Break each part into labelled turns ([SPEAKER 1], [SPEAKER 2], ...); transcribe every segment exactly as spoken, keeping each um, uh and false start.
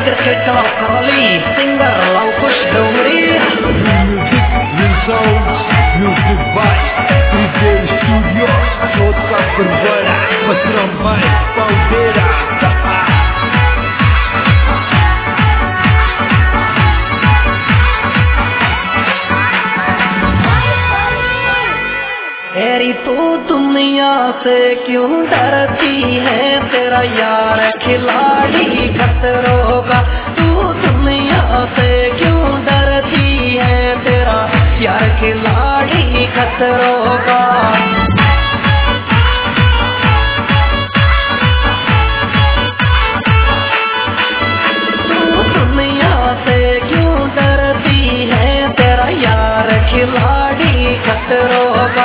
[SPEAKER 1] tiger के कला करली सिंगर लव कुछ Dongri
[SPEAKER 2] music resource music by DJ studio छोटा परवाना मसरम भाई पाउडेरा
[SPEAKER 1] तेरी तू दुनिया से क्यों डरती है तेरा यार खिलाड़ी खतरों का तू दुनिया से क्यों डरती है तेरा यार खिलाड़ी खतरों का तू दुनिया से क्यों डरती है तेरा यार खिलाड़ी खतरों का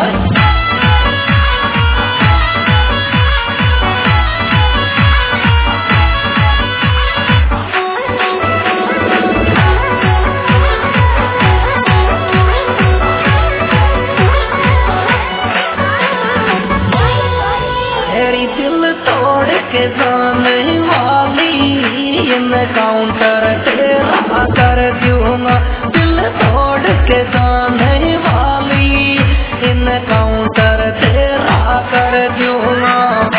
[SPEAKER 1] के जाने वाली इन काउंटर तेरा कर दूंगा दिल तोड़ के जाने वाली इन काउंटर तेरा कर दूंगा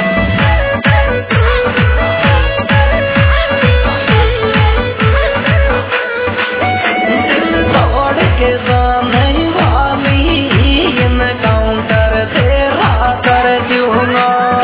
[SPEAKER 1] दिल तोड़ के जाने वाली इन काउंटर तेरा कर दूंगा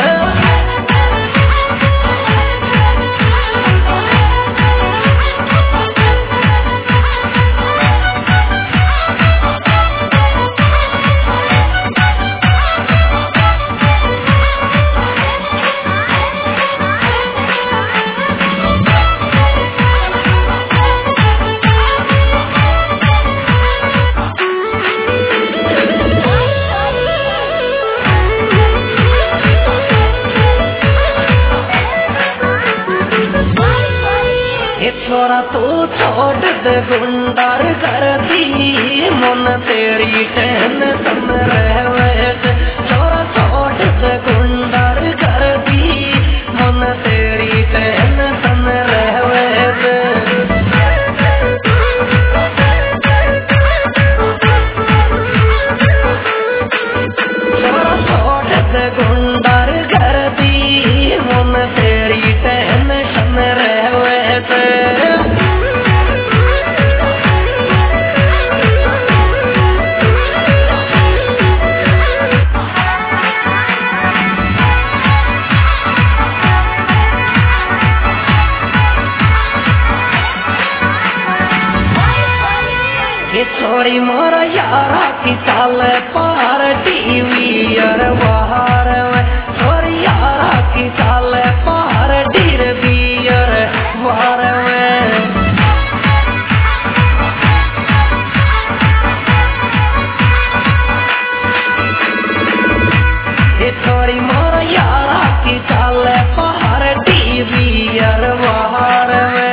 [SPEAKER 1] छोरा तू छोड़ दे गुंडार कर दी मन तेरी टेंशन रहवे छोरा छोड़ दे गुंडार कर दी मन तेरी टेंशन रहवे छोरा छोड़ दे गुंडार कर दी मन तेरी टेंशन रहवे छोरी मोरा यारा की चाल पार टीवी अर बाहर छोरी यारा की चाल पार डीर बियर बाहर छोरी मोरा यारा की चाल पार टीवी अर बाहर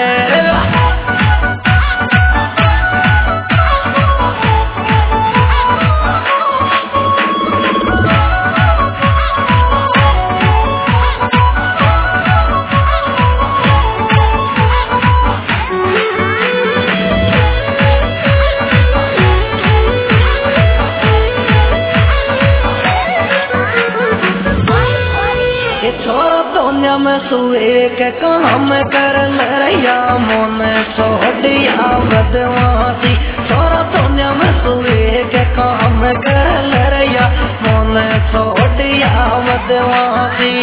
[SPEAKER 1] में सुए के काम कर लरिया मन सोडिया बदमाशी छोरा दुनिया में सुए के काम कर लरिया मन सोडिया बदमाशी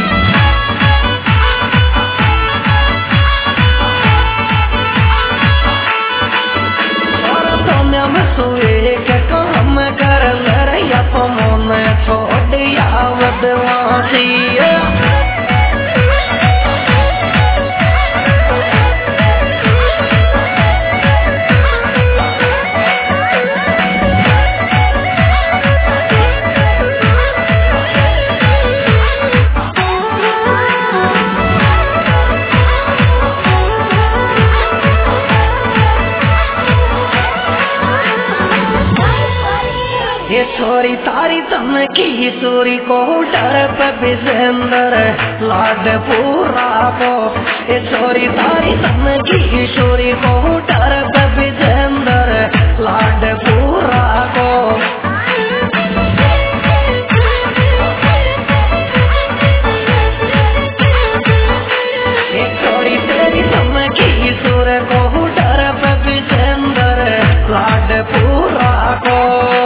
[SPEAKER 1] छोरा दुनिया में सुए के काम कर लरिया मन सोडिया बदमाशी सन की सूरी को डर पे विजेंद्र लाड पूरा को ए छोरी तारी सन की सूरी को डर पे विजेंद्र लाड पूरा को ए छोरी तेरी सन की सूर को डर पे विजेंद्र लाड पूरा को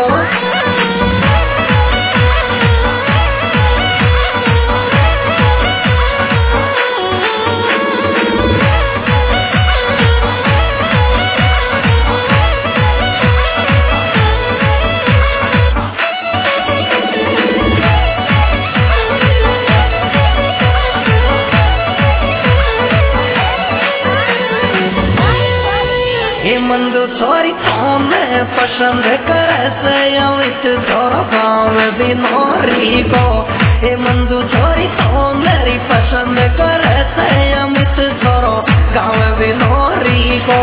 [SPEAKER 1] मंदू छोरी थाने पसंद करे से अमित छोरा गाँव भी नौरी को ए मंदू छोरी थाने पसंद करे से अमित छोरो गाँव भी नौरी को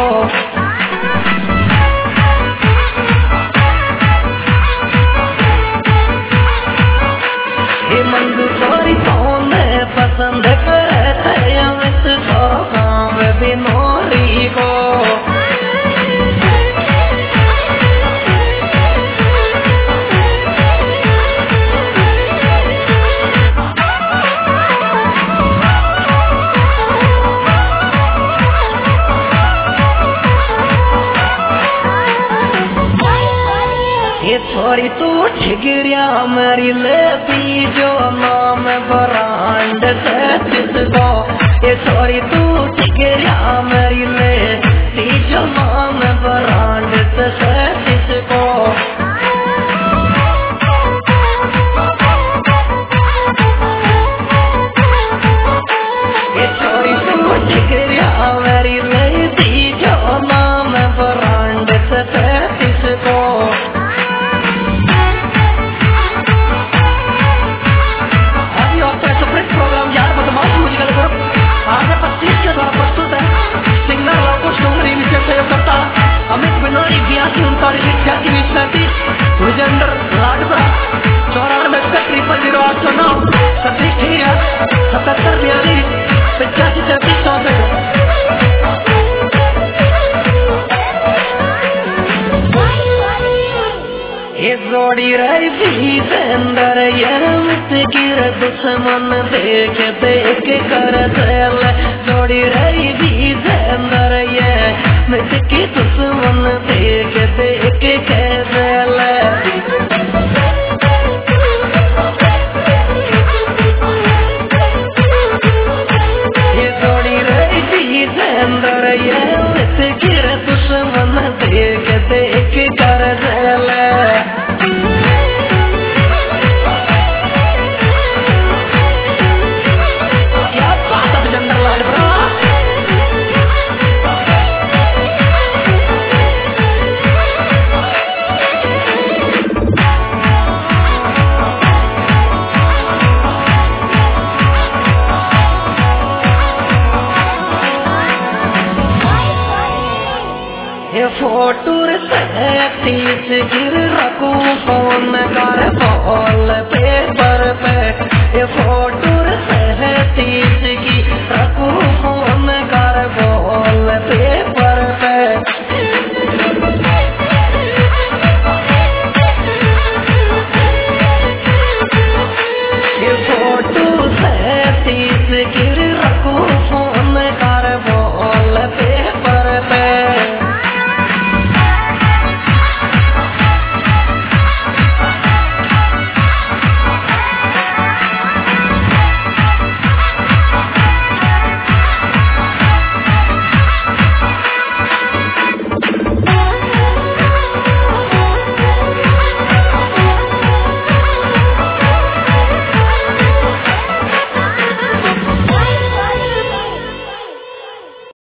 [SPEAKER 1] ए मंदू छोरी थाने पसंद करे से अमित छोरो गाँव भी नौरी को छोरी तू ठिगरिया मेरी लेती जो नाम बरांड से जिसको ये छोरी तू ठिगरिया मेरी लेती जो नाम बरांड से जिसको ये छोरी तू ठिगरिया मेरी लेती जो नाम बरांड से जिसको विजेंद्र लाडपुरा चौरानवे ट्रिपल जीरो आठ सौ नौ सतीश ठीया सतहत्तर बयालीस पचासी छब्बीस चौसठ ये जोड़ी रही विजेंद्र ये मित गिर दुश्मन देख देख कर दिल जोड़ी रही विजेंद्र ये मित की दुश्मन देख देख के दिल ये जोड़ी रही विजेंद्र ये मित गिर दुश्मन देख देख कर दिल फोटूर से तीस गिर रखू फोन कर बोल पेपर पे ये फोटूर से तीस